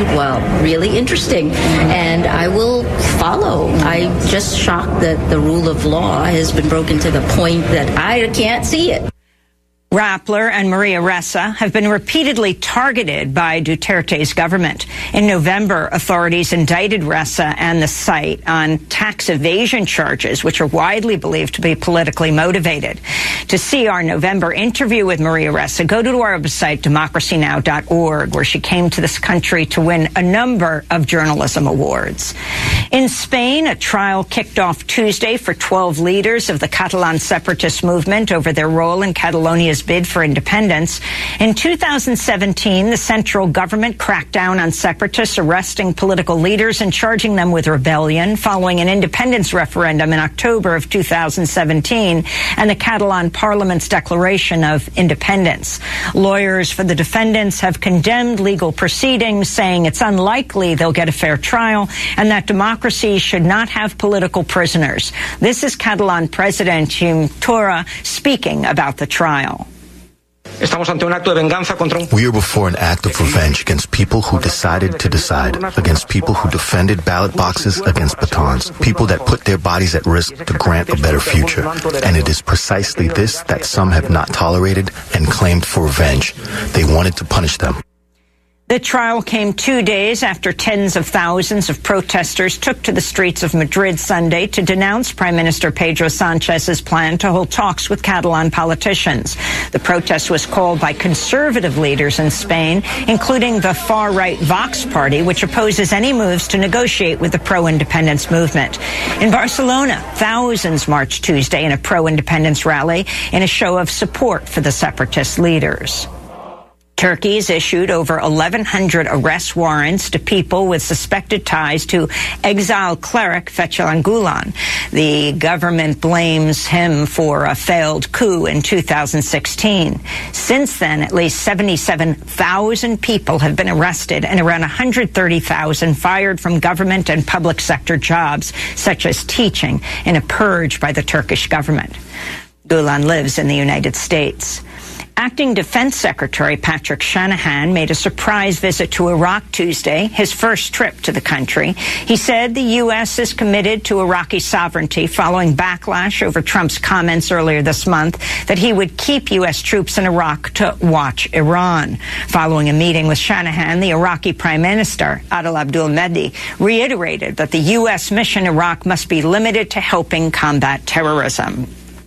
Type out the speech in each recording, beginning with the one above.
well, really interesting. And I will follow. I'm just shocked that the rule of law has been broken to the point that I can't see it. Rappler and Maria Ressa have been repeatedly targeted by Duterte's government. In November, authorities indicted Ressa and the site on tax evasion charges, which are widely believed to be politically motivated. To see our November interview with Maria Ressa, go to our website, democracynow.org, where she came to this country to win a number of journalism awards. In Spain, a trial kicked off Tuesday for 12 leaders of the Catalan separatist movement over their role in Catalonia's bid for independence. In 2017, the central government cracked down on separatists, arresting political leaders and charging them with rebellion following an independence referendum in October of 2017 and the Catalan parliament's declaration of independence. Lawyers for the defendants have condemned legal proceedings, saying it's unlikely they'll get a fair trial and that democracy should not have political prisoners. This is Catalan President Quim Torra speaking about the trial. We are before an act of revenge against people who decided to decide, against people who defended ballot boxes against batons, people that put their bodies at risk to grant a better future. And it is precisely this that some have not tolerated and claimed for revenge. They wanted to punish them. The trial came 2 days after tens of thousands of protesters took to the streets of Madrid Sunday to denounce Prime Minister Pedro Sanchez's plan to hold talks with Catalan politicians. The protest was called by conservative leaders in Spain, including the far-right Vox party, which opposes any moves to negotiate with the pro-independence movement. In Barcelona, thousands marched Tuesday in a pro-independence rally in a show of support for the separatist leaders. Turkey's issued over 1,100 arrest warrants to people with suspected ties to exiled cleric Fethullah Gulen. The government blames him for a failed coup in 2016. Since then, at least 77,000 people have been arrested and around 130,000 fired from government and public sector jobs, such as teaching, in a purge by the Turkish government. Gulen lives in the United States. Acting Defense Secretary Patrick Shanahan made a surprise visit to Iraq Tuesday, his first trip to the country. He said the U.S. is committed to Iraqi sovereignty following backlash over Trump's comments earlier this month that he would keep U.S. troops in Iraq to watch Iran. Following a meeting with Shanahan, the Iraqi Prime Minister, Adel Abdul Mahdi, reiterated that the U.S. mission in Iraq must be limited to helping combat terrorism.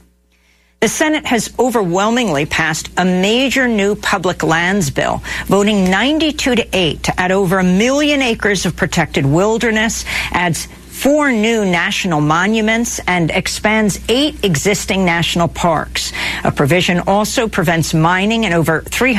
The Senate has overwhelmingly passed a major new public lands bill, voting 92-8 to add over 1 million acres of protected wilderness, adds 4 new national monuments, and expands 8 existing national parks. A provision also prevents mining in over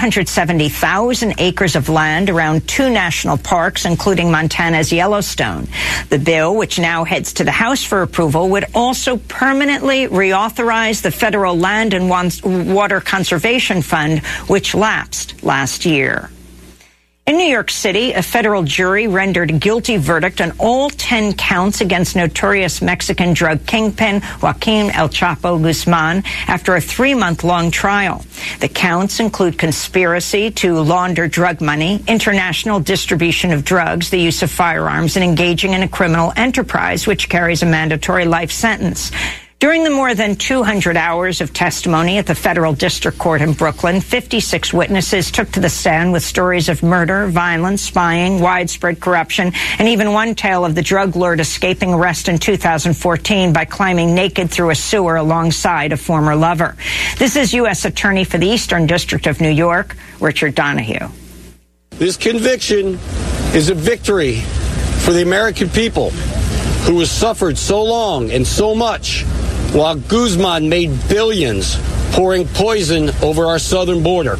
370,000 acres of land around 2 national parks, including Montana's Yellowstone. The bill, which now heads to the House for approval, would also permanently reauthorize the Federal Land and Water Conservation Fund, which lapsed last year. In New York City, a federal jury rendered a guilty verdict on all 10 counts against notorious Mexican drug kingpin Joaquin El Chapo Guzman after a 3-month-long trial. The counts include conspiracy to launder drug money, international distribution of drugs, the use of firearms, and engaging in a criminal enterprise, which carries a mandatory life sentence. During the more than 200 hours of testimony at the federal district court in Brooklyn, 56 witnesses took to the stand with stories of murder, violence, spying, widespread corruption, and even one tale of the drug lord escaping arrest in 2014 by climbing naked through a sewer alongside a former lover. This is U.S. Attorney for the Eastern District of New York, Richard Donahue. This conviction is a victory for the American people who has suffered so long and so much while Guzman made billions pouring poison over our southern border.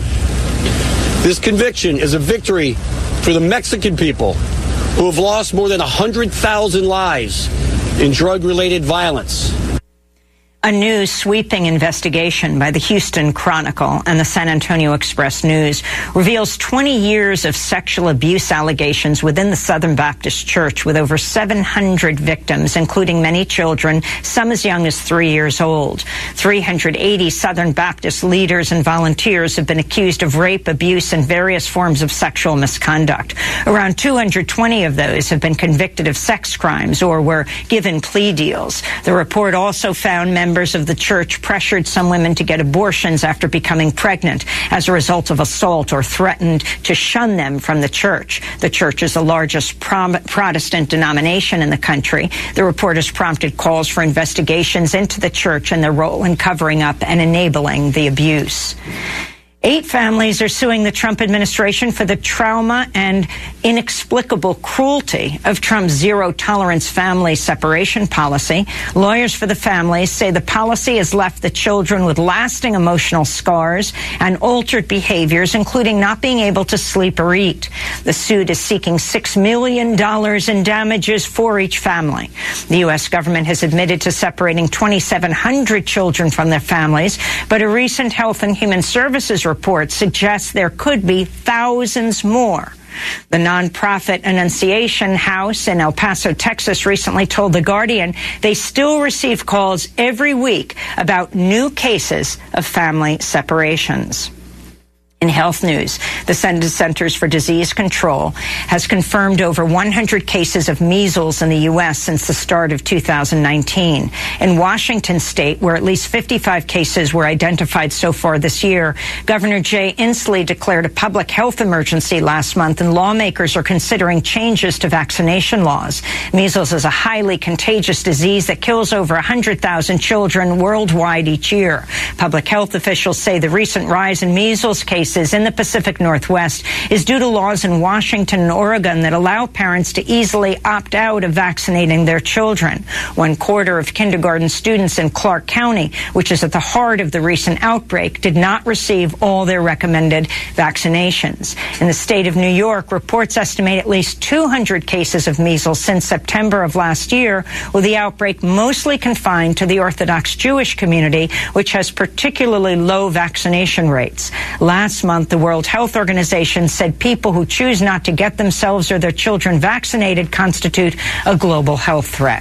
This conviction is a victory for the Mexican people who have lost more than 100,000 lives in drug-related violence. A new sweeping investigation by the Houston Chronicle and the San Antonio Express News reveals 20 years of sexual abuse allegations within the Southern Baptist Church, with over 700 victims, including many children, some as young as 3 years old. 380 Southern Baptist leaders and volunteers have been accused of rape, abuse, and various forms of sexual misconduct. Around 220 of those have been convicted of sex crimes or were given plea deals. The report also found members of the church pressured some women to get abortions after becoming pregnant as a result of assault, or threatened to shun them from the church. The church is the largest Protestant denomination in the country. The report has prompted calls for investigations into the church and their role in covering up and enabling the abuse. 8 families are suing the Trump administration for the trauma and inexplicable cruelty of Trump's zero-tolerance family separation policy. Lawyers for the families say the policy has left the children with lasting emotional scars and altered behaviors, including not being able to sleep or eat. The suit is seeking $6 million in damages for each family. The U.S. government has admitted to separating 2,700 children from their families, but a recent Health and Human Services report suggests there could be thousands more. The nonprofit Annunciation House in El Paso, Texas, recently told The Guardian they still receive calls every week about new cases of family separations. In health news, the Centers for Disease Control has confirmed over 100 cases of measles in the U.S. since the start of 2019. In Washington state, where at least 55 cases were identified so far this year, Governor Jay Inslee declared a public health emergency last month, and lawmakers are considering changes to vaccination laws. Measles is a highly contagious disease that kills over 100,000 children worldwide each year. Public health officials say the recent rise in measles cases in the Pacific Northwest is due to laws in Washington and Oregon that allow parents to easily opt out of vaccinating their children. 1/4 of kindergarten students in Clark County, which is at the heart of the recent outbreak, did not receive all their recommended vaccinations. In the state of New York, reports estimate at least 200 cases of measles since September of last year, with the outbreak mostly confined to the Orthodox Jewish community, which has particularly low vaccination rates. Last month, the World Health Organization said people who choose not to get themselves or their children vaccinated constitute a global health threat.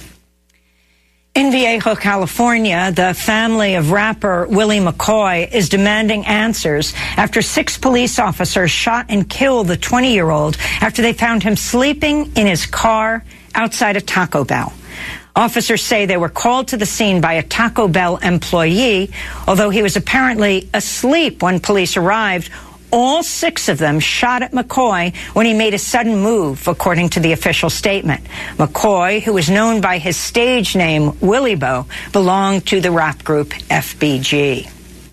In Viejo, California, the family of rapper Willie McCoy is demanding answers after 6 police officers shot and killed the 20-year-old after they found him sleeping in his car outside a Taco Bell. Officers say they were called to the scene by a Taco Bell employee, although he was apparently asleep when police arrived. All 6 of them shot at McCoy when he made a sudden move, according to the official statement. McCoy, who is known by his stage name Willie Bo, belonged to the rap group FBG.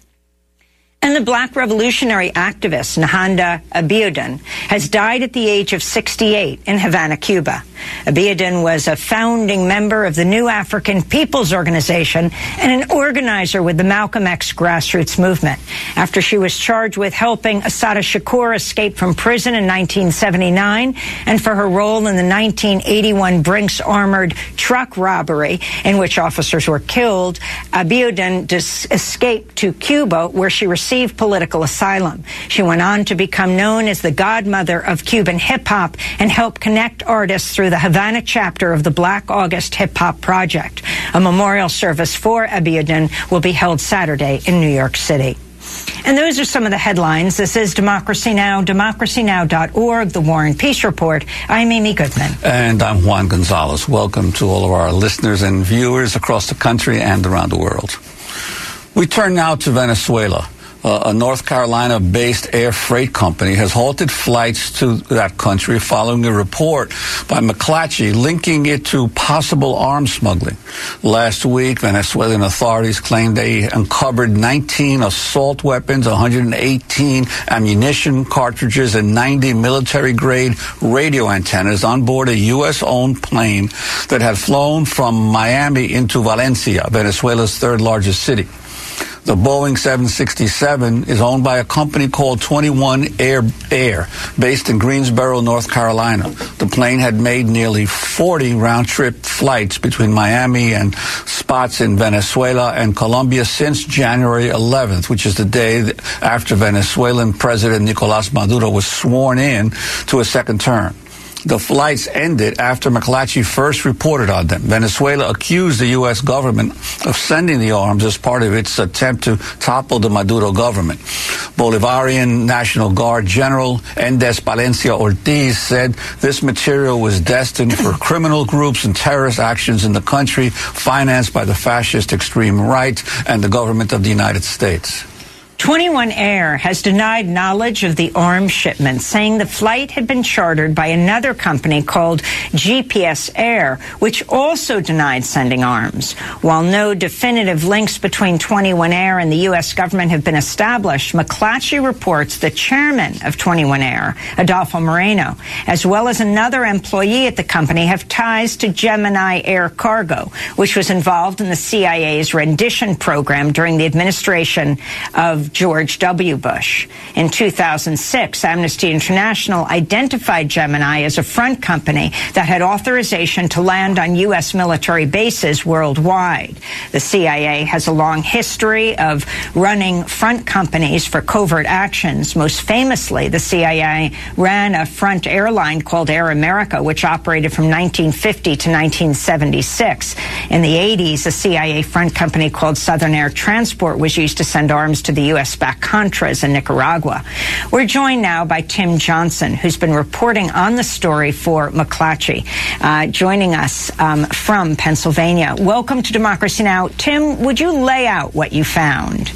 And the black revolutionary activist Nahanda Abiodun has died at the age of 68 in Havana, Cuba. Abiodun was a founding member of the New African People's Organization and an organizer with the Malcolm X grassroots movement. After she was charged with helping Assata Shakur escape from prison in 1979 and for her role in the 1981 Brinks armored truck robbery in which officers were killed, Abiodun escaped to Cuba, where she received political asylum. She went on to become known as the godmother of Cuban hip-hop and help connect artists through the Havana chapter of the Black August Hip Hop Project. A memorial service for Abiodun will be held Saturday in New York City. And those are some of the headlines. This is Democracy Now!, democracynow.org, The War and Peace Report. I'm Amy Goodman. And I'm Juan Gonzalez. Welcome to all of our listeners and viewers across the country and around the world. We turn now to Venezuela. A North Carolina-based air freight company has halted flights to that country following a report by McClatchy linking it to possible arms smuggling. Last week, Venezuelan authorities claimed they uncovered 19 assault weapons, 118 ammunition cartridges, and 90 military-grade radio antennas on board a U.S.-owned plane that had flown from Miami into Valencia, Venezuela's third-largest city. The Boeing 767 is owned by a company called 21 Air, based in Greensboro, North Carolina. The plane had made nearly 40 round-trip flights between Miami and spots in Venezuela and Colombia since January 11th, which is the day after Venezuelan President Nicolás Maduro was sworn in to a second term. The flights ended after McClatchy first reported on them. Venezuela accused the U.S. government of sending the arms as part of its attempt to topple the Maduro government. Bolivarian National Guard General Endes Palencia Ortiz said this material was destined for criminal groups and terrorist actions in the country, financed by the fascist extreme right and the government of the United States. 21 Air has denied knowledge of the arms shipment, saying the flight had been chartered by another company called GPS Air, which also denied sending arms. While no definitive links between 21 Air and the U.S. government have been established, McClatchy reports the chairman of 21 Air, Adolfo Moreno, as well as another employee at the company, have ties to Gemini Air Cargo, which was involved in the CIA's rendition program during the administration of George W. Bush. In 2006, Amnesty International identified Gemini as a front company that had authorization to land on U.S. military bases worldwide. The CIA has a long history of running front companies for covert actions. Most famously, the CIA ran a front airline called Air America, which operated from 1950 to 1976. In the 80s, a CIA front company called Southern Air Transport was used to send arms to the U.S.-backed Contras in Nicaragua. We're joined now by Tim Johnson, who's been reporting on the story for McClatchy, joining us from Pennsylvania. Welcome to Democracy Now! Tim, would you lay out what you found?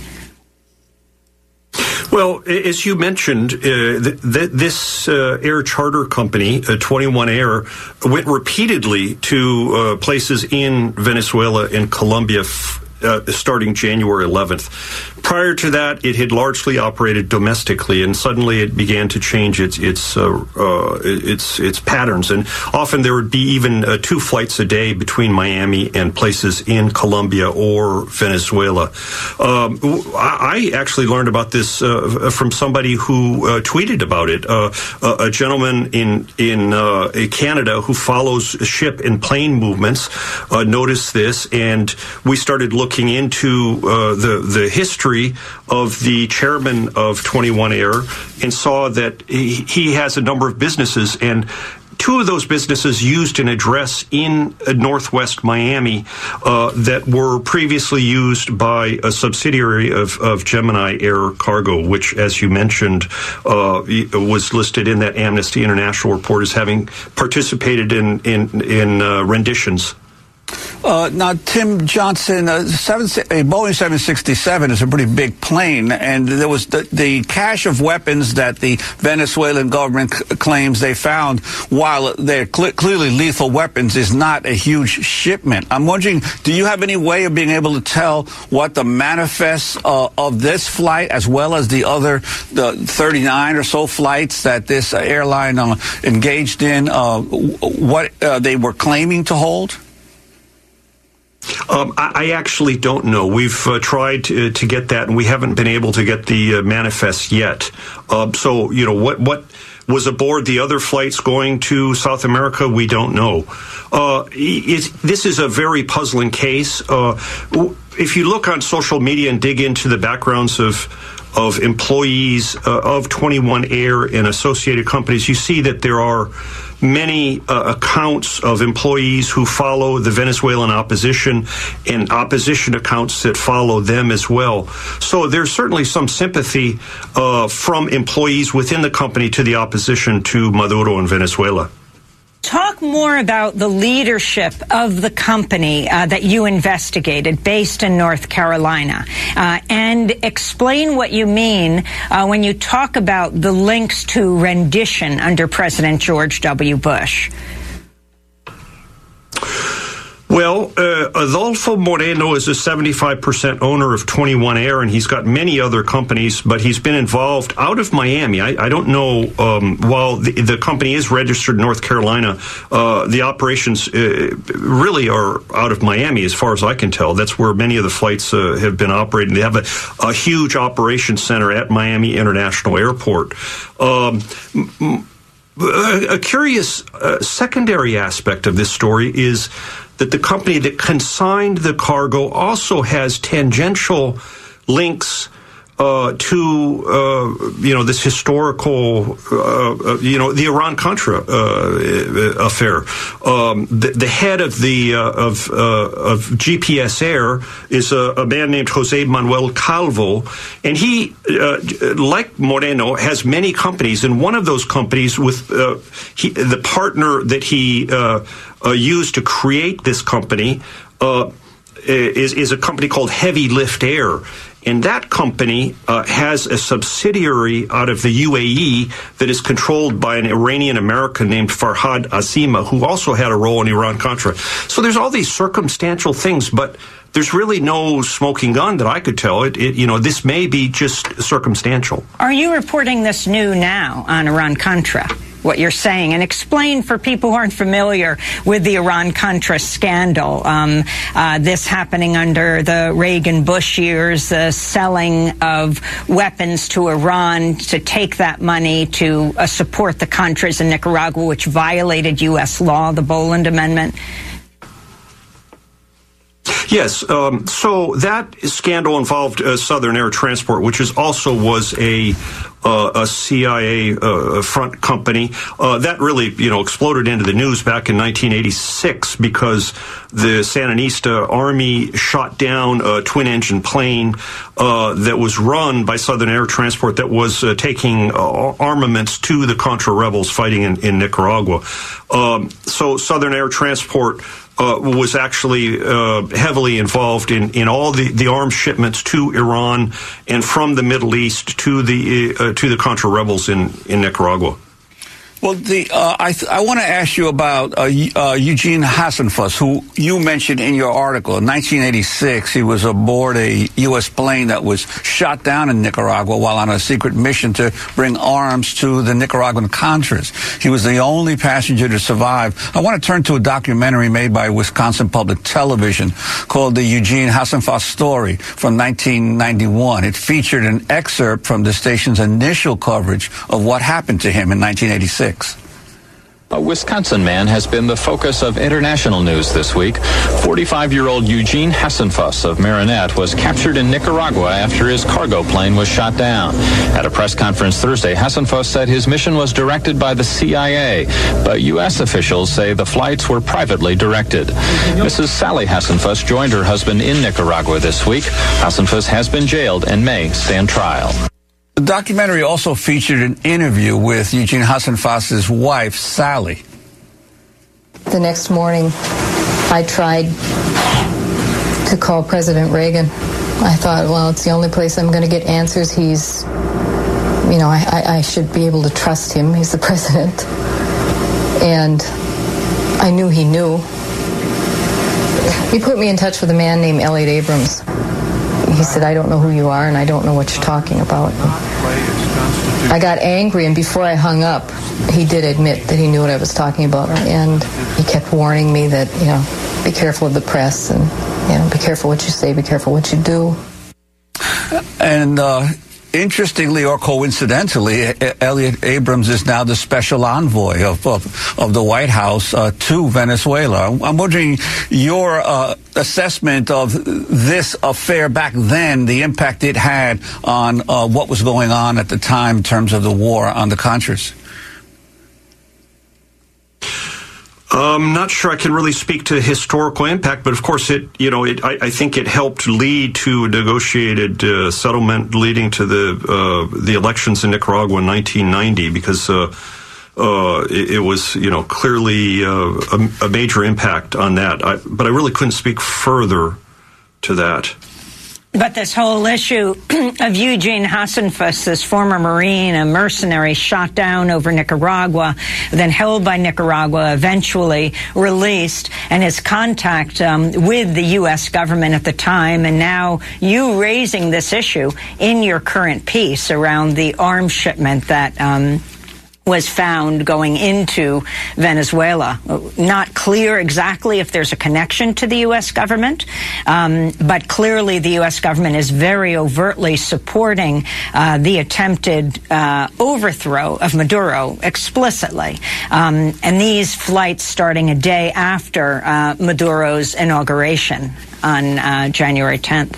Well, as you mentioned, this air charter company, 21 Air, went repeatedly to places in Venezuela and Colombia starting January 11th. Prior to that, it had largely operated domestically, and suddenly it began to change its patterns. And often there would be even 2 flights a day between Miami and places in Colombia or Venezuela. I actually learned about this from somebody who tweeted about it. A gentleman in Canada who follows ship and plane movements noticed this, and we started looking into the history of the chairman of 21 Air and saw that he has a number of businesses, and 2 of those businesses used an address in Northwest Miami that were previously used by a subsidiary of Gemini Air Cargo, which, as you mentioned, was listed in that Amnesty International report as having participated in renditions. Now, Tim Johnson, a Boeing 767 is a pretty big plane, and there was the cache of weapons that the Venezuelan government claims they found, while they're clearly lethal weapons, is not a huge shipment. I'm wondering, do you have any way of being able to tell what the manifest of this flight, as well as the 39 or so flights that this airline engaged in, what they were claiming to hold? I actually don't know. We've tried to get that, and we haven't been able to get the manifest yet. So, what was aboard the other flights going to South America? We don't know. This is a very puzzling case. If you look on social media and dig into the backgrounds of employees of 21 Air and associated companies, you see that there are many accounts of employees who follow the Venezuelan opposition and opposition accounts that follow them as well. So there's certainly some sympathy from employees within the company to the opposition to Maduro in Venezuela. Talk more about the leadership of the company that you investigated, based in North Carolina, and explain what you mean when you talk about the links to rendition under President George W. Bush. Well, Adolfo Moreno is a 75% owner of 21 Air, and he's got many other companies, but he's been involved out of Miami. I don't know, while the company is registered in North Carolina, the operations really are out of Miami, as far as I can tell. That's where many of the flights have been operating. They have a huge operations center at Miami International Airport. A curious secondary aspect of this story is that the company that consigned the cargo also has tangential links to this historical, the Iran-Contra affair. The head of of GPS Air is a man named Jose Manuel Calvo, and he, like Moreno, has many companies. And one of those companies, with the partner that he used to create this company, is a company called Heavy Lift Air. And that company has a subsidiary out of the UAE that is controlled by an Iranian American named Farhad Azima, who also had a role in Iran-Contra. So there's all these circumstantial things, but there's really no smoking gun that I could tell. This may be just circumstantial. Are you reporting this new now on Iran-Contra, what you're saying? And explain for people who aren't familiar with the Iran-Contra scandal, this happening under the Reagan-Bush years, the selling of weapons to Iran to take that money to support the Contras in Nicaragua, which violated U.S. law, the Boland Amendment. Yes, so that scandal involved Southern Air Transport, which was a CIA front company. That really, exploded into the news back in 1986 because the Sandinista army shot down a twin-engine plane that was run by Southern Air Transport that was taking armaments to the Contra rebels fighting in Nicaragua. So Southern Air Transport was actually heavily involved in all the arms shipments to Iran and from the Middle East to the Contra rebels in Nicaragua. Well, I want to ask you about Eugene Hasenfus, who you mentioned in your article. In 1986, he was aboard a U.S. plane that was shot down in Nicaragua while on a secret mission to bring arms to the Nicaraguan Contras. He was the only passenger to survive. I want to turn to a documentary made by Wisconsin Public Television called The Eugene Hasenfus Story from 1991. It featured an excerpt from the station's initial coverage of what happened to him in 1986. A Wisconsin man has been the focus of international news this week. 45-year-old Eugene Hasenfus of Marinette was captured in Nicaragua after his cargo plane was shot down. At a press conference Thursday, Hasenfus said his mission was directed by the CIA, but U.S. officials say the flights were privately directed. Mrs. Sally Hasenfus joined her husband in Nicaragua this week. Hasenfus has been jailed and may stand trial. The documentary also featured an interview with Eugene Hasenfus's wife, Sally. The next morning, I tried to call President Reagan. I thought, well, it's the only place I'm going to get answers. He's, I should be able to trust him. He's the president. And I knew he knew. He put me in touch with a man named Elliot Abrams. He said, I don't know who you are, and I don't know what you're talking about. I got angry, and before I hung up, he did admit that he knew what I was talking about, and he kept warning me that, be careful of the press, and, be careful what you say, be careful what you do. And interestingly or coincidentally, Elliot Abrams is now the special envoy of the White House to Venezuela. I'm wondering your assessment of this affair back then, the impact it had on what was going on at the time in terms of the war on the Contras. I'm not sure I can really speak to historical impact, but of course I think it helped lead to a negotiated settlement leading to the elections in Nicaragua in 1990 because it was clearly a major impact on that. But I really couldn't speak further to that. But this whole issue of Eugene Hasenfus, this former Marine, a mercenary shot down over Nicaragua, then held by Nicaragua, eventually released, and his contact with the U.S. government at the time, and now you raising this issue in your current piece around the arms shipment that was found going into Venezuela. Not clear exactly if there's a connection to the U.S. government, but clearly the U.S. government is very overtly supporting the attempted overthrow of Maduro explicitly. And these flights starting a day after Maduro's inauguration on January 10th.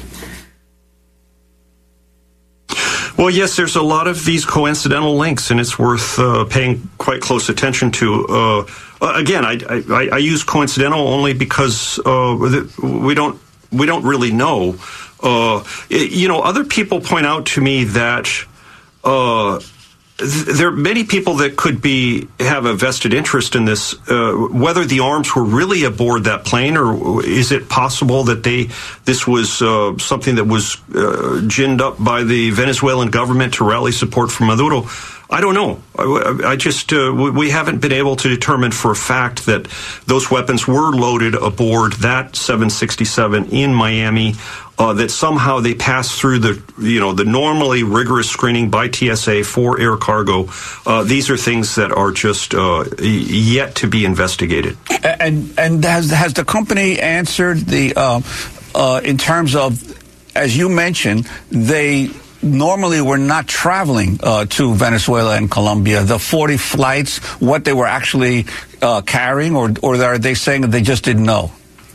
Well, yes, there's a lot of these coincidental links, and it's worth paying quite close attention to. Again, I use coincidental only because we don't really know. Other people point out to me that there are many people that could have a vested interest in this, whether the arms were really aboard that plane, or is it possible that this was something that was ginned up by the Venezuelan government to rally support for Maduro? I don't know. We haven't been able to determine for a fact that those weapons were loaded aboard that 767 in Miami, that somehow they passed through the normally rigorous screening by TSA for air cargo. These are things that are just yet to be investigated. And has the company answered in terms of, as you mentioned, they normally were not traveling to Venezuela and Colombia. The 40 flights, what they were actually carrying, or are they saying that they just didn't know?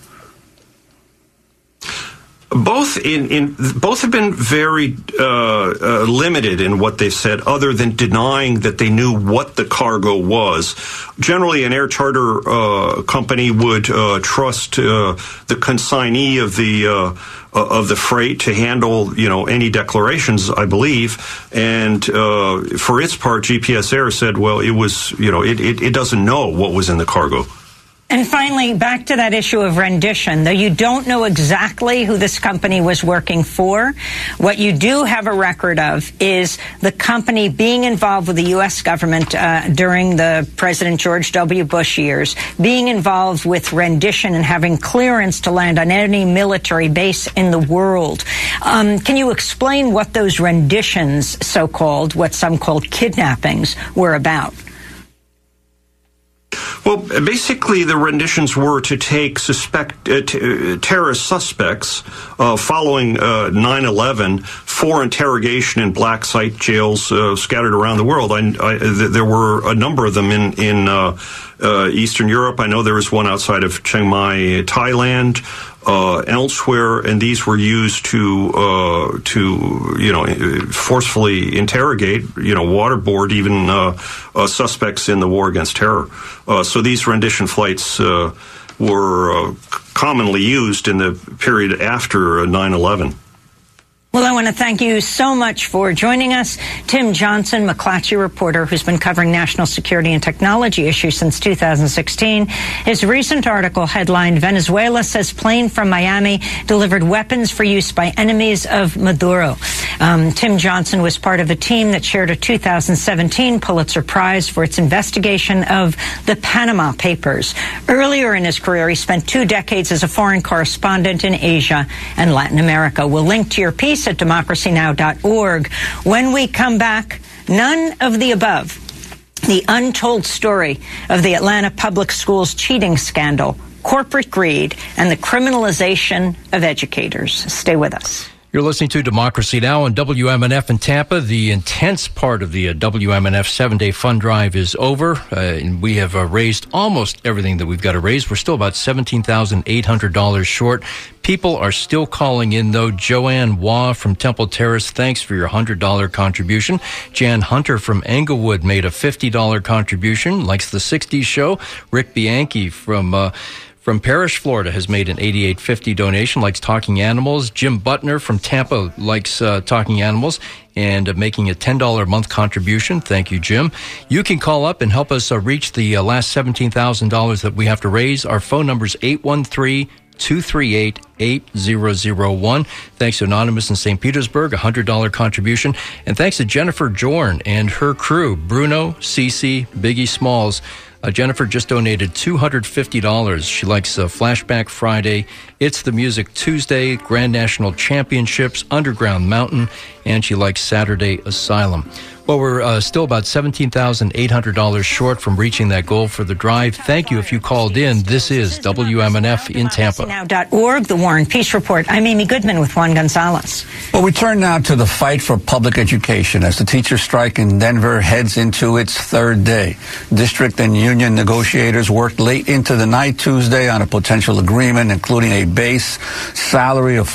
Both have been very limited in what they said, other than denying that they knew what the cargo was. Generally, an air charter company would trust the consignee of the freight to handle any declarations, I believe. And for its part, GPS Air said, well, it was it doesn't know what was in the cargo. And finally, back to that issue of rendition. Though you don't know exactly who this company was working for, what you do have a record of is the company being involved with the U.S. government during the President George W. Bush years, being involved with rendition and having clearance to land on any military base in the world. Can you explain what those renditions, so-called, what some called kidnappings, were about? Well, basically, the renditions were to take terrorist suspects following 9/11 for interrogation in black site jails scattered around the world. There were a number of them in Eastern Europe. I know there was one outside of Chiang Mai, Thailand, elsewhere, and these were used to forcefully interrogate, waterboard even suspects in the war against terror. So these rendition flights were commonly used in the period after 9/11. Well, I want to thank you so much for joining us. Tim Johnson, McClatchy reporter who's been covering national security and technology issues since 2016. His recent article headlined, Venezuela says plane from Miami delivered weapons for use by enemies of Maduro. Tim Johnson was part of a team that shared a 2017 Pulitzer Prize for its investigation of the Panama Papers. Earlier in his career, he spent 2 decades as a foreign correspondent in Asia and Latin America. We'll link to your piece at democracynow.org. When we come back, none of the above. The untold story of the Atlanta Public Schools cheating scandal, corporate greed, and the criminalization of educators. Stay with us. You're listening to Democracy Now! On WMNF in Tampa. The intense part of the WMNF 7-day fund drive is over, and we have raised almost everything that we've got to raise. We're still about $17,800 short. People are still calling in, though. Joanne Waugh from Temple Terrace, thanks for your $100 contribution. Jan Hunter from Englewood made a $50 contribution, likes the 60s show. Rick Bianchi from Parrish, Florida, has made an $88.50 donation, likes Talking Animals. Jim Butner from Tampa likes Talking Animals and making a $10 a month contribution. Thank you, Jim. You can call up and help us reach the last $17,000 that we have to raise. Our phone number is 813 238-8001. Thanks to Anonymous in St. Petersburg, $100 contribution. And thanks to Jennifer Dorn and her crew, Bruno, Cece, Biggie Smalls. Jennifer just donated $250. She likes Flashback Friday, It's the Music Tuesday, Grand National Championships, Underground Mountain, and she likes Saturday Asylum. Well, we're still about $17,800 short from reaching that goal for the drive. Thank you if you called in. This is WMNF in Tampa. Now.org, the War and Peace Report. I'm Amy Goodman with Juan Gonzalez. Well, we turn now to the fight for public education as the teacher strike in Denver heads into its third day. District and union negotiators worked late into the night Tuesday on a potential agreement, including a base salary of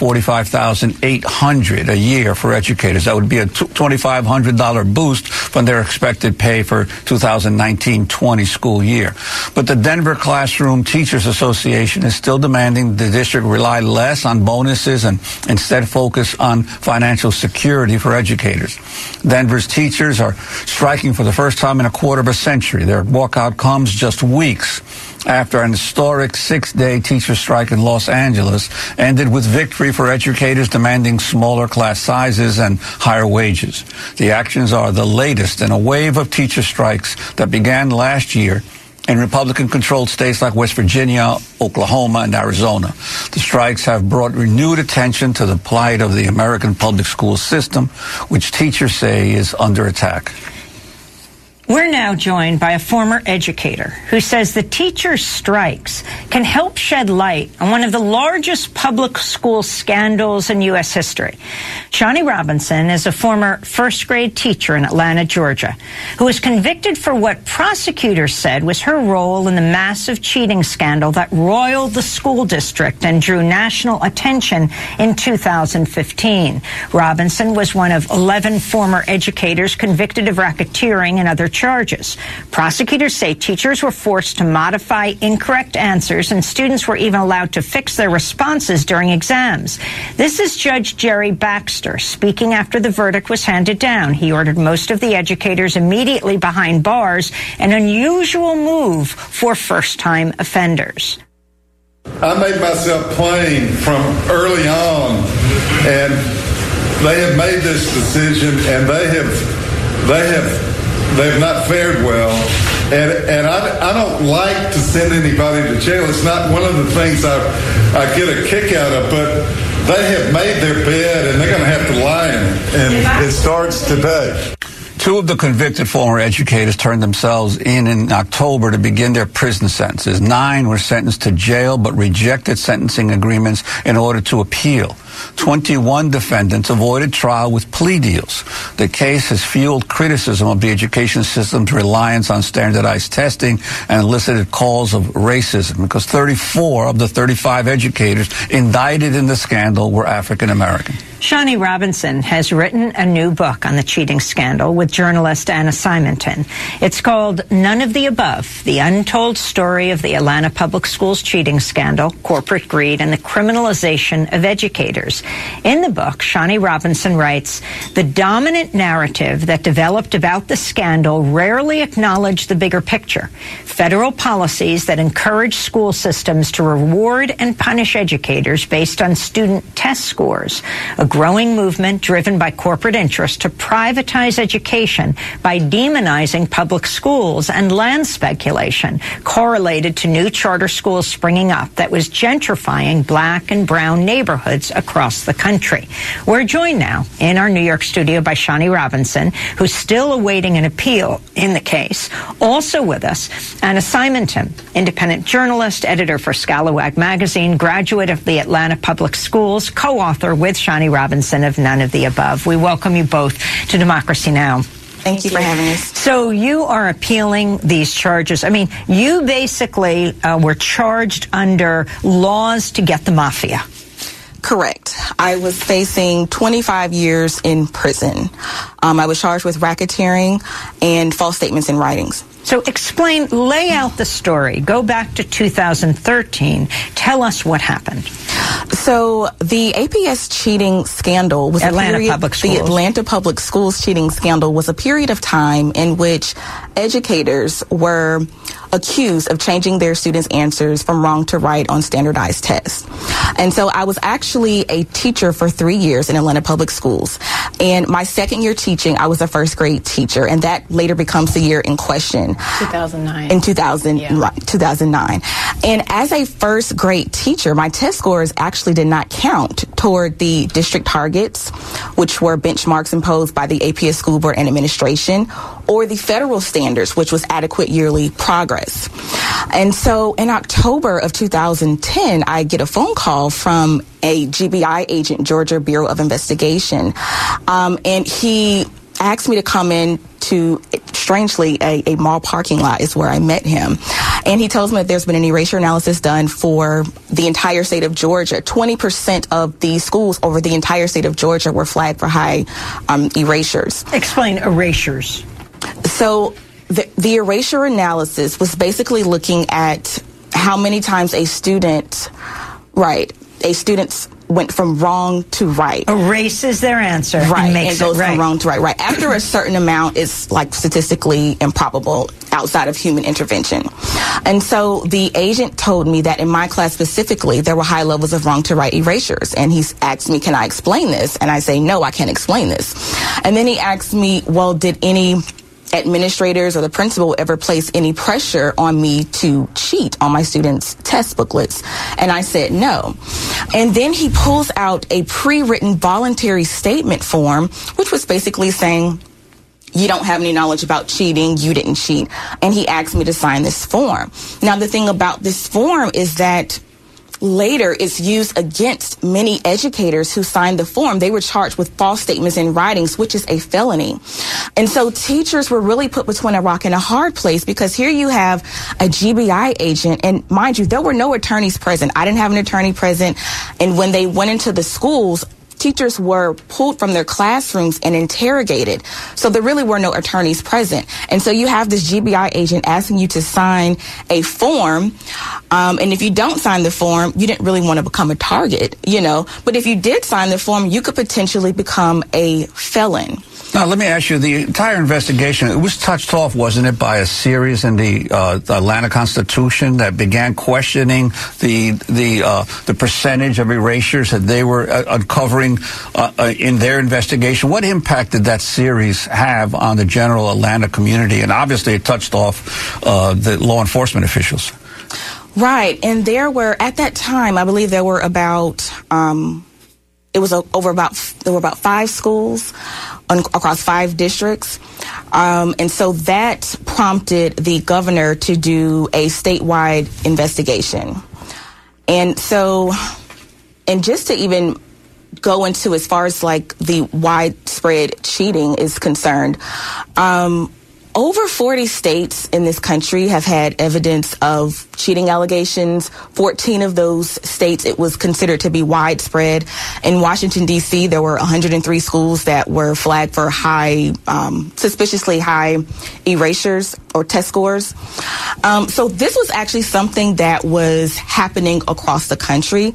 $45,800 a year for educators. That would be a $2,500 boost from their expected pay for 2019-20 school year. But the Denver Classroom Teachers Association is still demanding the district rely less on bonuses and instead focus on financial security for educators. Denver's teachers are striking for the first time in a quarter of a century. Their walkout comes just weeks after an historic 6-day teacher strike in Los Angeles ended with victory for educators demanding smaller class sizes and higher wages. The actions are the latest in a wave of teacher strikes that began last year in Republican-controlled states like West Virginia, Oklahoma, and Arizona. The strikes have brought renewed attention to the plight of the American public school system, which teachers say is under attack. We're now joined by a former educator who says the teacher strikes can help shed light on one of the largest public school scandals in U.S. history. Shani Robinson is a former first-grade teacher in Atlanta, Georgia, who was convicted for what prosecutors said was her role in the massive cheating scandal that roiled the school district and drew national attention in 2015. Robinson was one of 11 former educators convicted of racketeering and other charges. Prosecutors say teachers were forced to modify incorrect answers and students were even allowed to fix their responses during exams. This is Judge Jerry Baxter speaking after the verdict was handed down. He ordered most of the educators immediately behind bars, an unusual move for first-time offenders. I made myself plain from early on, and they have made this decision, and they've not fared well, and I don't like to send anybody to jail. It's not one of the things I get a kick out of, but they have made their bed, and they're going to have to lie in it, and it starts today. Two of the convicted former educators turned themselves in October to begin their prison sentences. 9 were sentenced to jail but rejected sentencing agreements in order to appeal. 21 defendants avoided trial with plea deals. The case has fueled criticism of the education system's reliance on standardized testing and elicited calls of racism because 34 of the 35 educators indicted in the scandal were African American. Shani Robinson has written a new book on the cheating scandal with journalist Anna Simonton. It's called None of the Above, The Untold Story of the Atlanta Public Schools Cheating Scandal, Corporate Greed, and the Criminalization of Educators. In the book, Shani Robinson writes, the dominant narrative that developed about the scandal rarely acknowledged the bigger picture. Federal policies that encourage school systems to reward and punish educators based on student test scores. A growing movement driven by corporate interests to privatize education by demonizing public schools and land speculation correlated to new charter schools springing up that was gentrifying black and brown neighborhoods across the country. We're joined now in our New York studio by Shani Robinson, who's still awaiting an appeal in the case. Also with us, Anna Simonton, independent journalist, editor for Scalawag Magazine, graduate of the Atlanta Public Schools, co-author with Shani Robinson of None of the Above. We welcome you both to Democracy Now! Thank you for having us. So you are appealing these charges. I mean, you basically were charged under laws to get the mafia. Correct. I was facing 25 years in prison. I was charged with racketeering and false statements in writings. So explain, lay out the story. Go back to 2013. Tell us what happened. So the APS cheating scandal was the Atlanta Public Schools cheating scandal was a period of time in which educators were accused of changing their students' answers from wrong to right on standardized tests. And so I was actually a teacher for 3 years in Atlanta Public Schools. And my second year teaching, I was a first grade teacher, and that later becomes the year in question. 2009. In 2009. And as a first grade teacher, my test scores actually did not count toward the district targets, which were benchmarks imposed by the APS School Board and Administration, or the federal standards, which was adequate yearly progress. And so in October of 2010, I get a phone call from a GBI agent, Georgia Bureau of Investigation, and he asked me to come in to, strangely, a mall parking lot is where I met him. And he tells me that there's been an erasure analysis done for the entire state of Georgia. 20% of the schools over the entire state of Georgia were flagged for high erasures. Explain erasures. So the erasure analysis was basically looking at how many times a student went from wrong to right. Erases their answer. Right, and goes from wrong to right. Right. After a certain amount, it's like statistically improbable outside of human intervention. And so the agent told me that in my class specifically, there were high levels of wrong to right erasures. And he asked me, can I explain this? And I say, no, I can't explain this. And then he asked me, well, did any administrators or the principal ever place any pressure on me to cheat on my students' test booklets? And I said no. And then he pulls out a pre-written voluntary statement form, which was basically saying, you don't have any knowledge about cheating, you didn't cheat. And he asked me to sign this form. Now, the thing about this form is that later it's used against many educators who signed the form. They were charged with false statements in writings, which is a felony. And so teachers were really put between a rock and a hard place, because here you have a GBI agent, and mind you, there were no attorneys present. I didn't have an attorney present. And when they went into the schools, teachers were pulled from their classrooms and interrogated. So there really were no attorneys present. And so you have this GBI agent asking you to sign a form. And if you don't sign the form, you didn't really want to become a target, you know. But if you did sign the form, you could potentially become a felon. Now, let me ask you, the entire investigation, it was touched off, wasn't it, by a series in the Atlanta Constitution that began questioning the percentage of erasures that they were uncovering in their investigation? What impact did that series have on the general Atlanta community? And obviously it touched off the law enforcement officials. Right. And there were, at that time, I believe there were about, there were about 5 schools across 5 districts. And so that prompted the governor to do a statewide investigation. And so, and just to even go into as far as like the widespread cheating is concerned, over 40 states in this country have had evidence of cheating allegations. 14 of those states, it was considered to be widespread. In Washington, D.C., there were 103 schools that were flagged for high, suspiciously high erasures or test scores. So this was actually something that was happening across the country.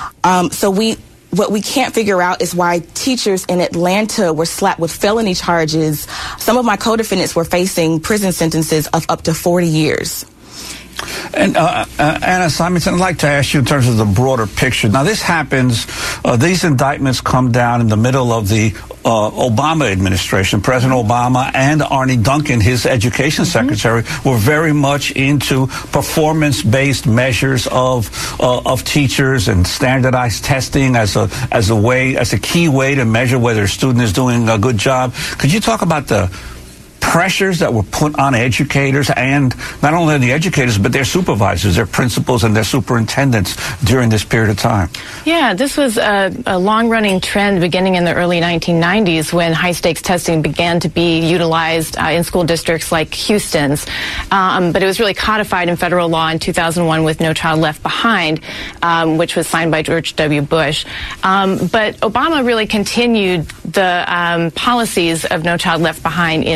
What we can't figure out is why teachers in Atlanta were slapped with felony charges. Some of my co-defendants were facing prison sentences of up to 40 years. And Anna Simonton, I'd like to ask you in terms of the broader picture. Now, this happens, these indictments come down in the middle of the Obama administration. President Obama and Arne Duncan, his education secretary, were very much into performance-based measures of teachers and standardized testing as a key way to measure whether a student is doing a good job. Could you talk about the pressures that were put on educators, and not only the educators, but their supervisors, their principals, and their superintendents during this period of time? Yeah, this was a long-running trend beginning in the early 1990s when high-stakes testing began to be utilized in school districts like Houston's. But it was really codified in federal law in 2001 with No Child Left Behind, which was signed by George W. Bush. But Obama really continued the policies of No Child Left Behind in practice.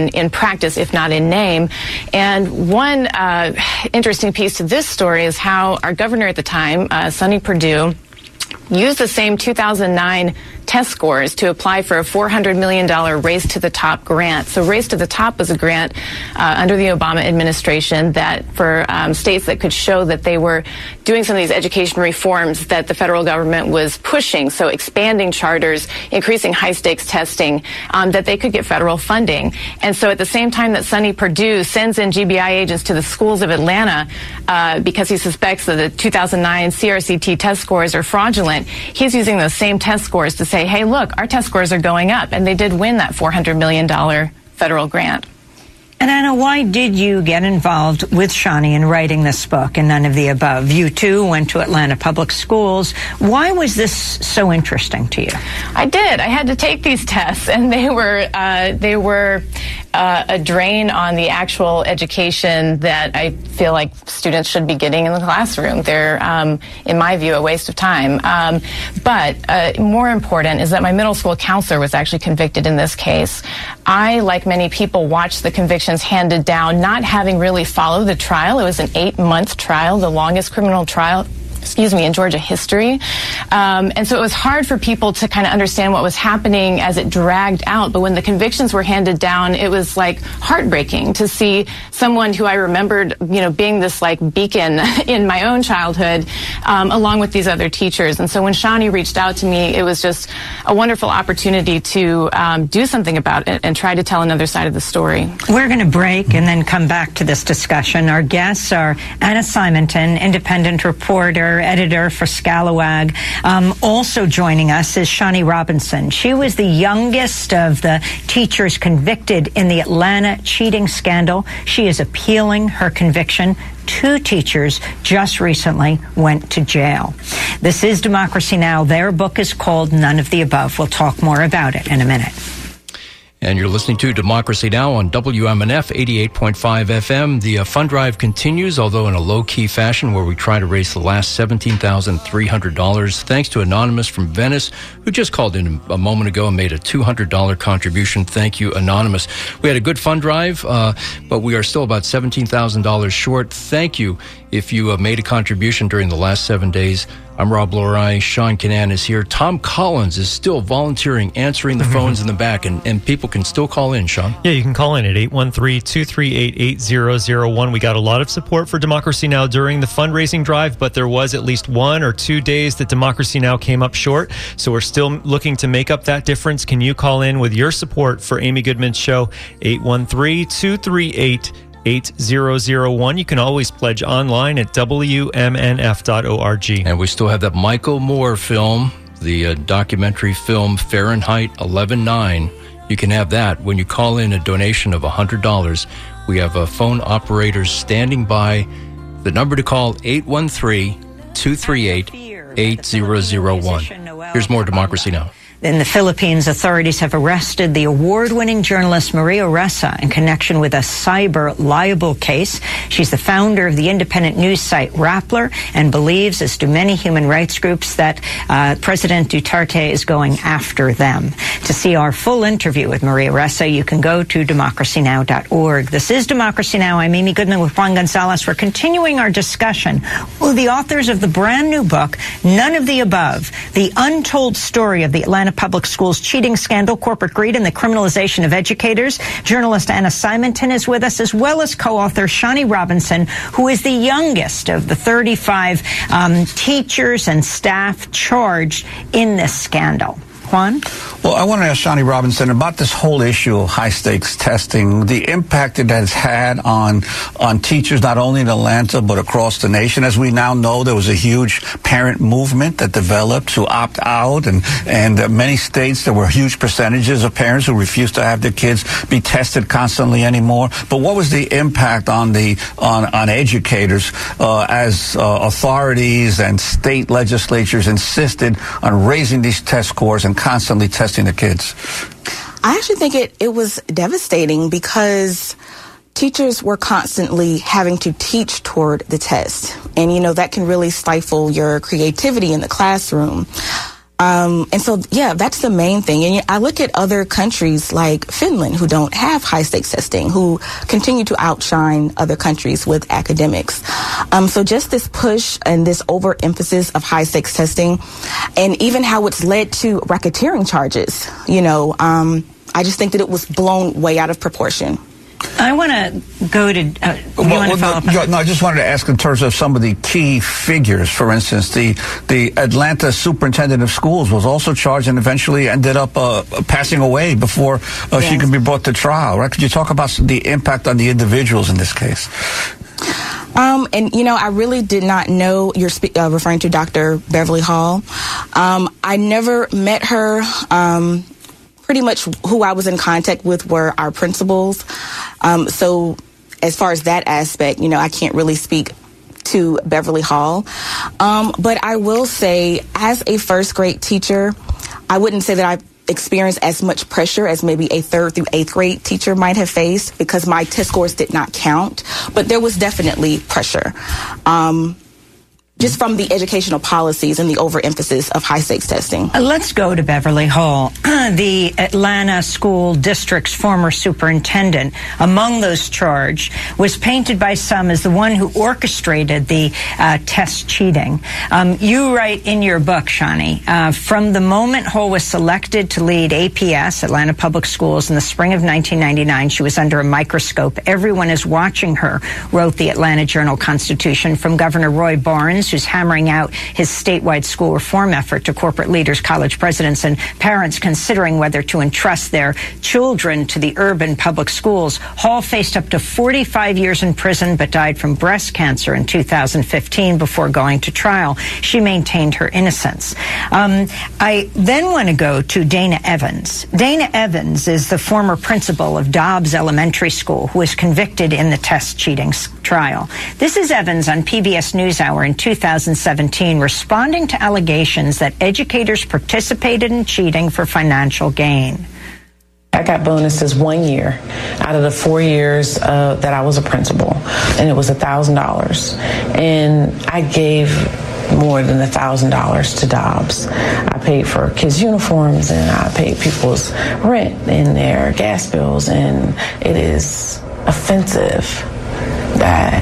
practice, if not in name. And one interesting piece to this story is how our governor at the time, Sonny Perdue, used the same 2009 test scores to apply for a $400 million Race to the Top grant. So Race to the Top was a grant under the Obama administration that for states that could show that they were doing some of these education reforms that the federal government was pushing, so expanding charters, increasing high-stakes testing, that they could get federal funding. And so at the same time that Sonny Perdue sends in GBI agents to the schools of Atlanta because he suspects that the 2009 CRCT test scores are fraudulent, he's using those same test scores to say, hey, look, our test scores are going up. And they did win that $400 million federal grant. And Anna, why did you get involved with Shani in writing this book and none of the above? You, too, went to Atlanta Public Schools. Why was this so interesting to you? I did. I had to take these tests, and they were a drain on the actual education that I feel like students should be getting in the classroom. They're, in my view, a waste of time. But more important is that my middle school counselor was actually convicted in this case. I, like many people, watched the convictions handed down, not having really followed the trial. It was an 8-month trial, the longest criminal trial in Georgia history. And so it was hard for people to kind of understand what was happening as it dragged out. But when the convictions were handed down, it was like heartbreaking to see someone who I remembered, being this like beacon in my own childhood, along with these other teachers. And so when Shani reached out to me, it was just a wonderful opportunity to do something about it and try to tell another side of the story. We're going to break and then come back to this discussion. Our guests are Anna Simonton, independent reporter, editor for Scalawag. Also joining us is Shani Robinson. She was the youngest of the teachers convicted in the Atlanta cheating scandal. She is appealing her conviction. 2 teachers just recently went to jail. This is Democracy Now! Their book is called None of the Above. We'll talk more about it in a minute. And you're listening to Democracy Now! On WMNF 88.5 FM. The fund drive continues, although in a low-key fashion, where we try to raise the last $17,300. Thanks to Anonymous from Venice, who just called in a moment ago and made a $200 contribution. Thank you, Anonymous. We had a good fund drive, but we are still about $17,000 short. Thank you if you made a contribution during the last 7 days. I'm Rob Lorai. Sean Kinane is here. Tom Collins is still volunteering, answering the phones in the back, and people can still call in, Sean. Yeah, you can call in at 813-238-8001. We got a lot of support for Democracy Now! During the fundraising drive, but there was at least 1 or 2 days that Democracy Now! Came up short, so we're still looking to make up that difference. Can you call in with your support for Amy Goodman's show? 813-238-8001. You can always pledge online at WMNF.org. And we still have that Michael Moore film, the documentary film Fahrenheit 11/9. You can have that when you call in a donation of $100. We have phone operators standing by. The number to call, 813-238-8001. Here's more Democracy Now! In the Philippines, authorities have arrested the award-winning journalist Maria Ressa in connection with a cyber libel case. She's the founder of the independent news site Rappler and believes, as do many human rights groups, that President Duterte is going after them. To see our full interview with Maria Ressa, you can go to democracynow.org. This is Democracy Now! I'm Amy Goodman with Juan Gonzalez. We're continuing our discussion with the authors of the brand new book, None of the Above, The Untold Story of the Atlanta Public Schools cheating scandal, corporate greed, and the criminalization of educators. Journalist Anna Simonton is with us, as well as co-author Shani Robinson, who is the youngest of the 35 teachers and staff charged in this scandal. Juan? Well, I want to ask Shani Robinson about this whole issue of high-stakes testing, the impact it has had on teachers, not only in Atlanta, but across the nation. As we now know, there was a huge parent movement that developed to opt out, and many states, there were huge percentages of parents who refused to have their kids be tested constantly anymore. But what was the impact on educators as authorities and state legislatures insisted on raising these test scores and constantly testing the kids? I actually think it was devastating because teachers were constantly having to teach toward the test. And, that can really stifle your creativity in the classroom. And so, yeah, that's the main thing. And I look at other countries like Finland who don't have high stakes testing, who continue to outshine other countries with academics. So just this push and this overemphasis of high stakes testing, and even how it's led to racketeering charges, I just think that it was blown way out of proportion. I want to go to. I just wanted to ask in terms of some of the key figures. For instance, the Atlanta superintendent of schools was also charged and eventually ended up passing away before she could be brought to trial. Right? Could you talk about the impact on the individuals in this case? I really did not know you're referring to Dr. Beverly Hall. I never met her. Pretty much who I was in contact with were our principals. So as far as that aspect, I can't really speak to Beverly Hall. But I will say, as a first grade teacher, I wouldn't say that I've experienced as much pressure as maybe a 3rd through 8th grade teacher might have faced, because my test scores did not count. But there was definitely pressure. Just from the educational policies and the overemphasis of high-stakes testing. Let's go to Beverly Hall, the Atlanta School District's former superintendent. Among those charged was painted by some as the one who orchestrated the test cheating. You write in your book, Shani, from the moment Hall was selected to lead APS, Atlanta Public Schools, in the spring of 1999, she was under a microscope. Everyone is watching her, wrote the Atlanta Journal-Constitution, from Governor Roy Barnes, who's hammering out his statewide school reform effort, to corporate leaders, college presidents, and parents considering whether to entrust their children to the urban public schools. Hall faced up to 45 years in prison, but died from breast cancer in 2015 before going to trial. She maintained her innocence. I then want to go to Dana Evans. Dana Evans is the former principal of Dobbs Elementary School, who was convicted in the test cheating trial. This is Evans on PBS NewsHour in 2017, responding to allegations that educators participated in cheating for financial gain. I got bonuses 1 year out of the 4 years that I was a principal, and it was $1,000. And I gave more than $1,000 to Dobbs. I paid for kids' uniforms, and I paid people's rent and their gas bills, and it is offensive that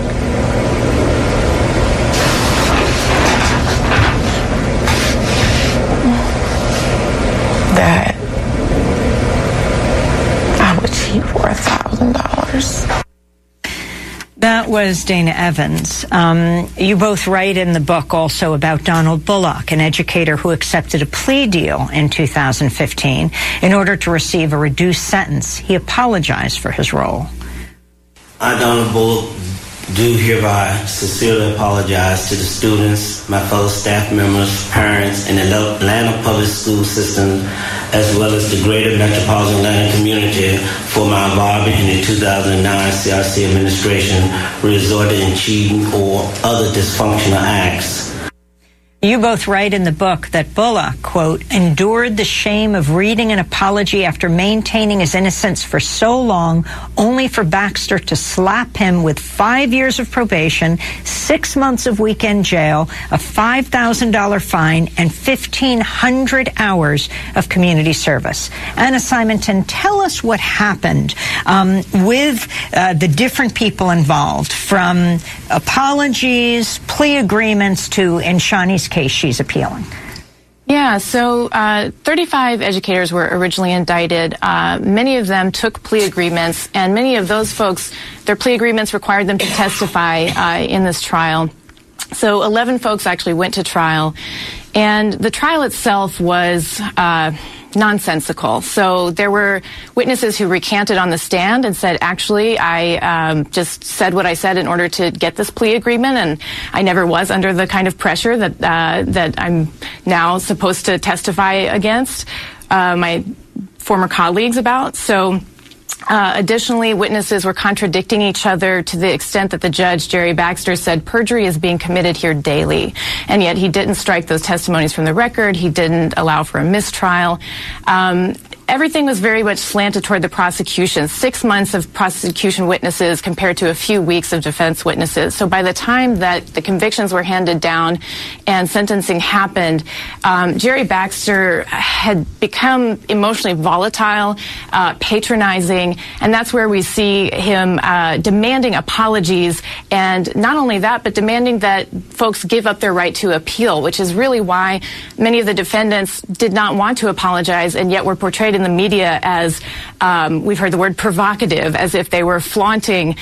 I would cheat for $1,000. That was Dana Evans. You both write in the book also about Donald Bullock, an educator who accepted a plea deal in 2015 in order to receive a reduced sentence. He apologized for his role. I, Donald Bullock, do hereby sincerely apologize to the students, my fellow staff members, parents, and the Atlanta public school system, as well as the greater metropolitan Atlanta community, for my involvement in the 2009 CRC administration resulted in cheating or other dysfunctional acts. You both write in the book that Bullock, quote, endured the shame of reading an apology after maintaining his innocence for so long, only for Baxter to slap him with 5 years of probation, 6 months of weekend jail, a $5,000 fine, and 1,500 hours of community service. Anna Simonton, tell us what happened with the different people involved, from apologies, plea agreements to, in Shani's case, she's appealing. Yeah, so 35 educators were originally indicted. Many of them took plea agreements, and many of those folks, their plea agreements required them to testify in this trial. So 11 folks actually went to trial, and the trial itself was nonsensical. So there were witnesses who recanted on the stand and said, actually, I just said what I said in order to get this plea agreement, and I never was under the kind of pressure that that I'm now supposed to testify against my former colleagues about. So additionally, witnesses were contradicting each other to the extent that the judge, Jerry Baxter, said perjury is being committed here daily. And yet he didn't strike those testimonies from the record. He didn't allow for a mistrial. everything was very much slanted toward the prosecution. 6 months of prosecution witnesses compared to a few weeks of defense witnesses. So by the time that the convictions were handed down and sentencing happened, Jerry Baxter had become emotionally volatile, patronizing, and that's where we see him demanding apologies, and not only that, but demanding that folks give up their right to appeal, which is really why many of the defendants did not want to apologize, and yet were portrayed in the media as, we've heard the word provocative, as if they were flaunting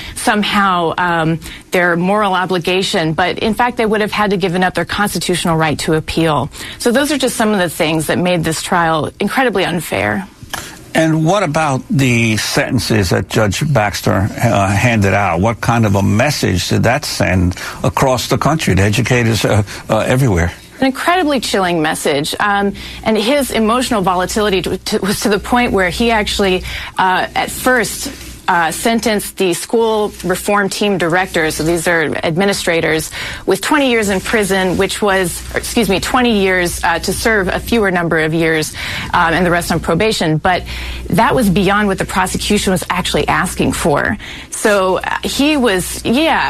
somehow their moral obligation, but in fact they would have had to given up their constitutional right to appeal. So those are just some of the things that made this trial incredibly unfair. And what about the sentences that Judge Baxter handed out? What kind of a message did that send across the country to educators everywhere? An incredibly chilling message, and his emotional volatility was to the point where he actually, at first, sentenced the school reform team directors, so these are administrators, with 20 years in prison, which was, 20 years to serve a fewer number of years, and the rest on probation. But that was beyond what the prosecution was actually asking for. So he was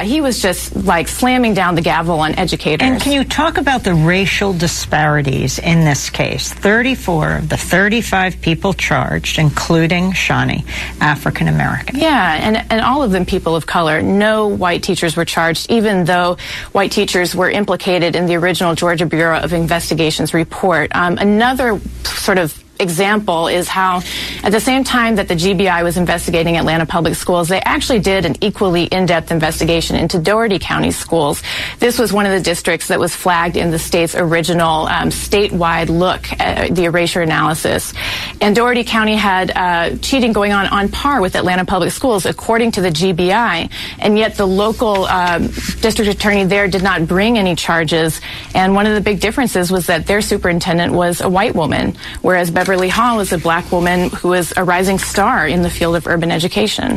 just like slamming down the gavel on educators. And can you talk about the racial disparities in this case? 34 of the 35 people charged, including Shani, African American. Yeah, and all of them people of color. No white teachers were charged, even though white teachers were implicated in the original Georgia Bureau of Investigations report. Another sort of example is how at the same time that the GBI was investigating Atlanta Public Schools, they actually did an equally in-depth investigation into Dougherty County schools. This was one of the districts that was flagged in the state's original statewide look at the erasure analysis. And Dougherty County had cheating going on par with Atlanta Public Schools, according to the GBI, and yet the local district attorney there did not bring any charges. And one of the big differences was that their superintendent was a white woman, whereas Beverly Hall is a black woman who is a rising star in the field of urban education.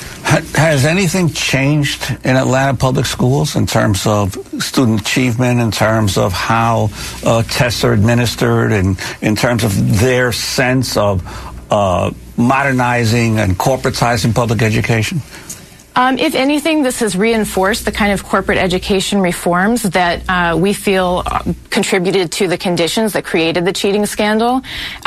Has anything changed in Atlanta Public Schools in terms of student achievement, in terms of how tests are administered, and in terms of their sense of modernizing and corporatizing public education? If anything, this has reinforced the kind of corporate education reforms that we feel contributed to the conditions that created the cheating scandal.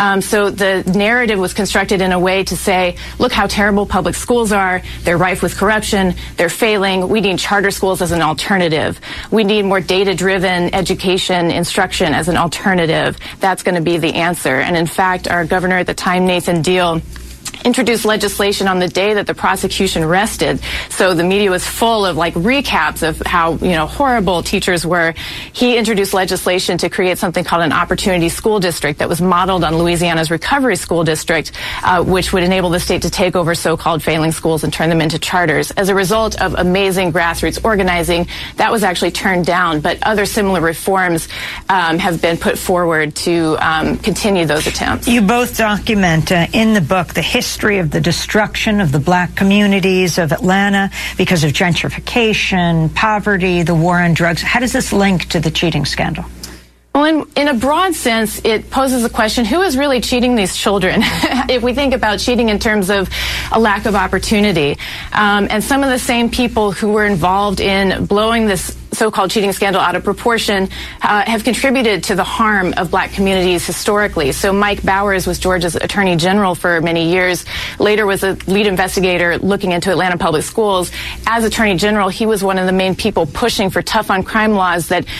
So the narrative was constructed in a way to say, look how terrible public schools are. They're rife with corruption. They're failing. We need charter schools as an alternative. We need more data-driven education instruction as an alternative. That's going to be the answer. And in fact, our governor at the time, Nathan Deal, introduced legislation on the day that the prosecution rested. So the media was full of like recaps of how, horrible teachers were. He introduced legislation to create something called an opportunity school district that was modeled on Louisiana's recovery school district, which would enable the state to take over so-called failing schools and turn them into charters. As a result of amazing grassroots organizing, that was actually turned down, but other similar reforms have been put forward to continue those attempts. You both document in the book the history of the destruction of the black communities of Atlanta because of gentrification, poverty, the war on drugs. How does this link to the cheating scandal? Well, in a broad sense, it poses a question, who is really cheating these children? If we think about cheating in terms of a lack of opportunity. And some of the same people who were involved in blowing this so-called cheating scandal out of proportion have contributed to the harm of black communities historically. So Mike Bowers was Georgia's attorney general for many years, later was a lead investigator looking into Atlanta Public Schools. As attorney general, he was one of the main people pushing for tough on crime laws that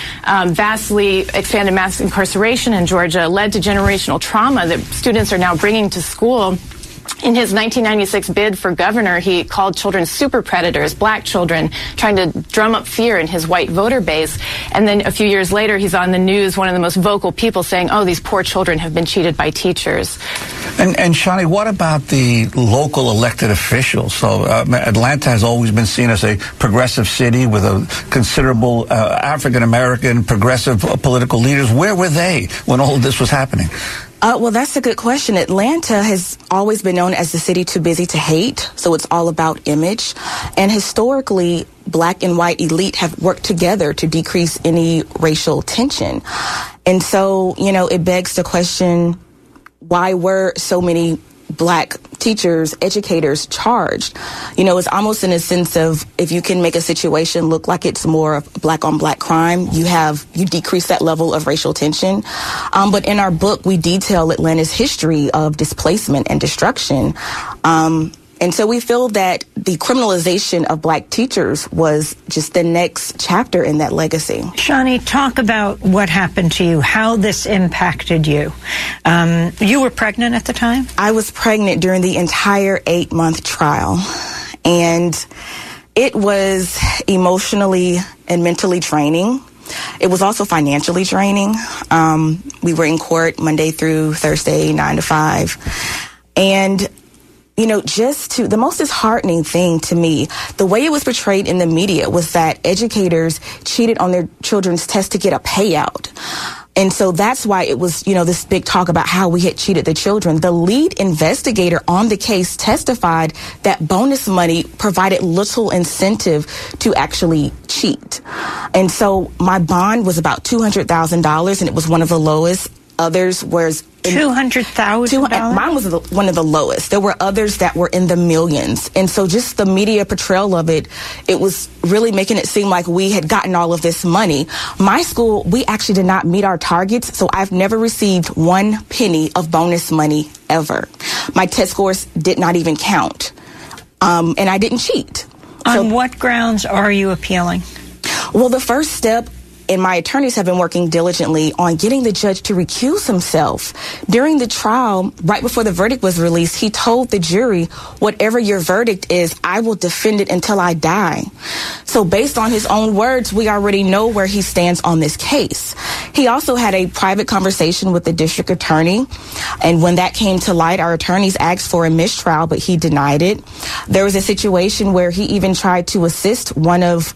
vastly expanded mass incarceration in Georgia, led to generational trauma that students are now bringing to school. In his 1996 bid for governor, he called children super predators, black children, trying to drum up fear in his white voter base. And then a few years later, he's on the news, one of the most vocal people saying, oh, these poor children have been cheated by teachers. And Shani, what about the local elected officials? So Atlanta has always been seen as a progressive city with a considerable African-American progressive political leaders. Where were they when all of this was happening? Well, that's a good question. Atlanta has always been known as the city too busy to hate, so it's all about image. And historically, black and white elite have worked together to decrease any racial tension. And so, it begs the question, why were so many Black teachers, educators charged? You know, it's almost in a sense of, if you can make a situation look like it's more of Black on Black crime, you decrease that level of racial tension. But in our book, we detail Atlanta's history of displacement and destruction. And so we feel that the criminalization of Black teachers was just the next chapter in that legacy. Shani, talk about what happened to you, how this impacted you. You were pregnant at the time? I was pregnant during the entire 8-month trial. And it was emotionally and mentally draining. It was also financially draining. We were in court Monday through Thursday, 9 to 5. And you know, the most disheartening thing to me, the way it was portrayed in the media was that educators cheated on their children's tests to get a payout. And so that's why it was, you know, this big talk about how we had cheated the children. The lead investigator on the case testified that bonus money provided little incentive to actually cheat. And so my bond was about $200,000, and it was one of the lowest. Others was $200,000. Mine was one of the lowest. There were others that were in the millions. And so just the media portrayal of it was really making it seem like we had gotten all of this money. My school, we actually did not meet our targets, so I've never received 1 penny of bonus money ever. My test scores did not even count. And I didn't cheat. On what grounds are you appealing? Well, the first step, and my attorneys have been working diligently on getting the judge to recuse himself. During the trial, right before the verdict was released, he told the jury, whatever your verdict is, I will defend it until I die. So based on his own words, we already know where he stands on this case. He also had a private conversation with the district attorney. And when that came to light, our attorneys asked for a mistrial, but he denied it. There was a situation where he even tried to assist one of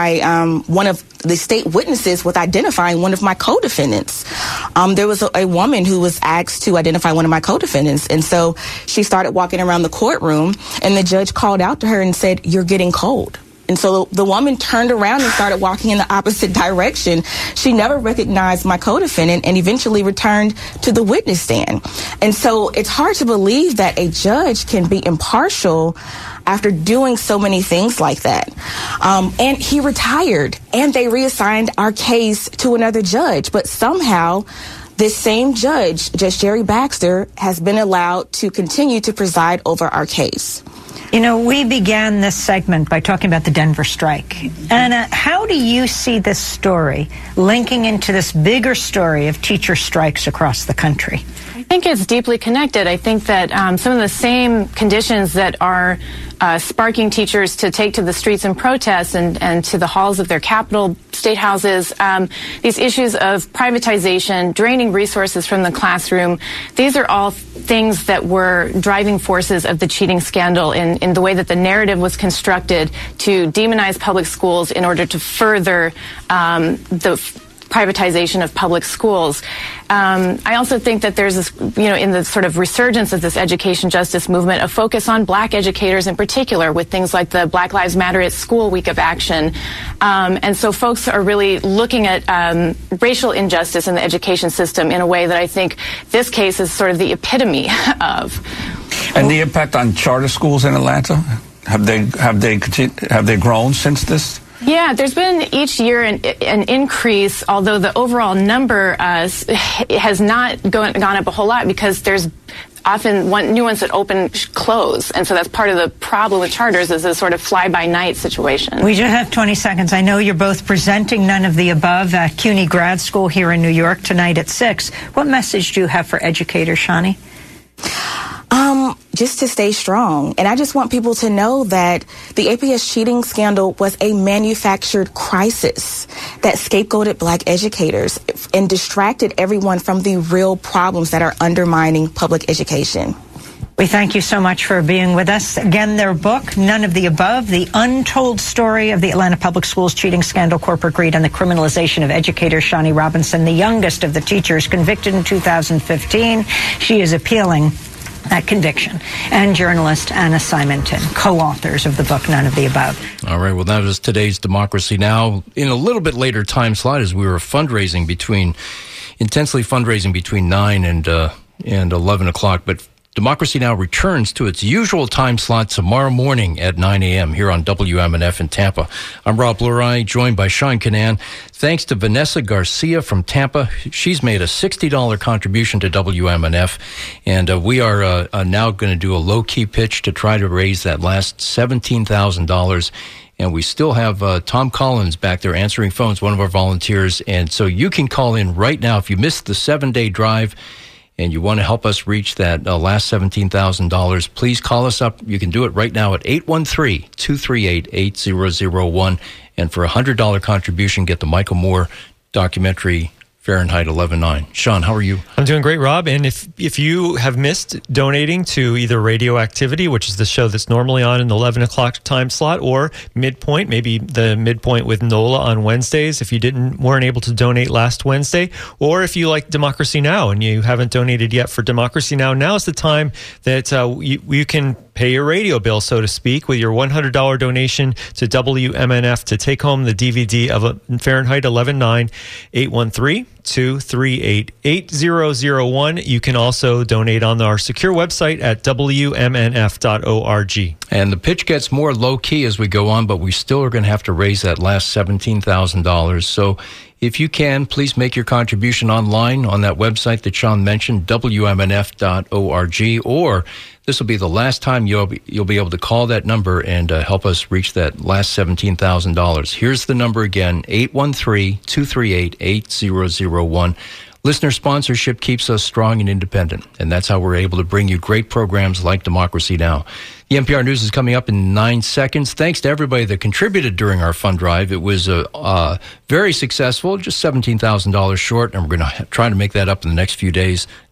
the state witnesses with identifying one of my co-defendants. There was a woman who was asked to identify one of my co-defendants. And so she started walking around the courtroom, and the judge called out to her and said, "You're getting cold." And so the woman turned around and started walking in the opposite direction. She never recognized my co-defendant and eventually returned to the witness stand. And so it's hard to believe that a judge can be impartial after doing so many things like that. And he retired, and they reassigned our case to another judge. But somehow, this same judge, Judge Jerry Baxter, has been allowed to continue to preside over our case. You know, we began this segment by talking about the Denver strike. Anna, how do you see this story linking into this bigger story of teacher strikes across the country? I think it's deeply connected. I think that some of the same conditions that are sparking teachers to take to the streets and protest and to the halls of their capital state houses, these issues of privatization, draining resources from the classroom, these are all things that were driving forces of the cheating scandal in the way that the narrative was constructed to demonize public schools in order to further the privatization of public schools. I also think that there's this, in the sort of resurgence of this education justice movement, a focus on Black educators in particular with things like the Black Lives Matter at School week of action. And so folks are really looking at racial injustice in the education system in a way that I think this case is sort of the epitome of. And the impact on charter schools in Atlanta? Have they grown since this? Yeah, there's been each year an increase, although the overall number has not gone up a whole lot because there's often new ones that close. And so that's part of the problem with charters is a sort of fly-by-night situation. We just have 20 seconds. I know you're both presenting None of the Above at CUNY Grad School here in New York tonight at 6. What message do you have for educators, Shani? Just to stay strong. And I just want people to know that the APS cheating scandal was a manufactured crisis that scapegoated Black educators and distracted everyone from the real problems that are undermining public education. We thank you so much for being with us. Again, their book, None of the Above, The Untold Story of the Atlanta Public Schools Cheating Scandal, Corporate Greed, and the Criminalization of Educators. Shani Robinson, the youngest of the teachers, convicted in 2015. She is appealing that conviction. And journalist Anna Simonton, co-authors of the book, None of the Above. All right, well, that is today's Democracy Now! In a little bit later time slot, as we were intensely fundraising between 9 and and 11 o'clock. But Democracy Now! Returns to its usual time slot tomorrow morning at 9 a.m. here on WMNF in Tampa. I'm Rob Lurai, joined by Sean Kinane. Thanks to Vanessa Garcia from Tampa. She's made a $60 contribution to WMNF, and we are now going to do a low-key pitch to try to raise that last $17,000. And we still have Tom Collins back there answering phones, one of our volunteers. And so you can call in right now if you missed the 7-day drive and you want to help us reach that last $17,000, please call us up. You can do it right now at 813-238-8001. And for a $100 contribution, get the Michael Moore documentary, Fahrenheit 11/9. Sean, how are you? I'm doing great, Rob. And if you have missed donating to either Radioactivity, which is the show that's normally on in the 11 o'clock time slot, or Midpoint, maybe the Midpoint with Nola on Wednesdays, if you weren't able to donate last Wednesday, or if you like Democracy Now! And you haven't donated yet for Democracy Now! Now's the time that you can pay your radio bill, so to speak, with your $100 donation to WMNF to take home the DVD of Fahrenheit 11/9, 813-238-8001. You can also donate on our secure website at WMNF.org. And the pitch gets more low-key as we go on, but we still are going to have to raise that last $17,000. So if you can, please make your contribution online on that website that Sean mentioned, WMNF.org, or this will be the last time you'll be able to call that number and help us reach that last $17,000. Here's the number again, 813-238-8001. Listener sponsorship keeps us strong and independent, and that's how we're able to bring you great programs like Democracy Now! The NPR News is coming up in 9 seconds. Thanks to everybody that contributed during our fund drive. It was very successful, just $17,000 short, and we're going to try to make that up in the next few days.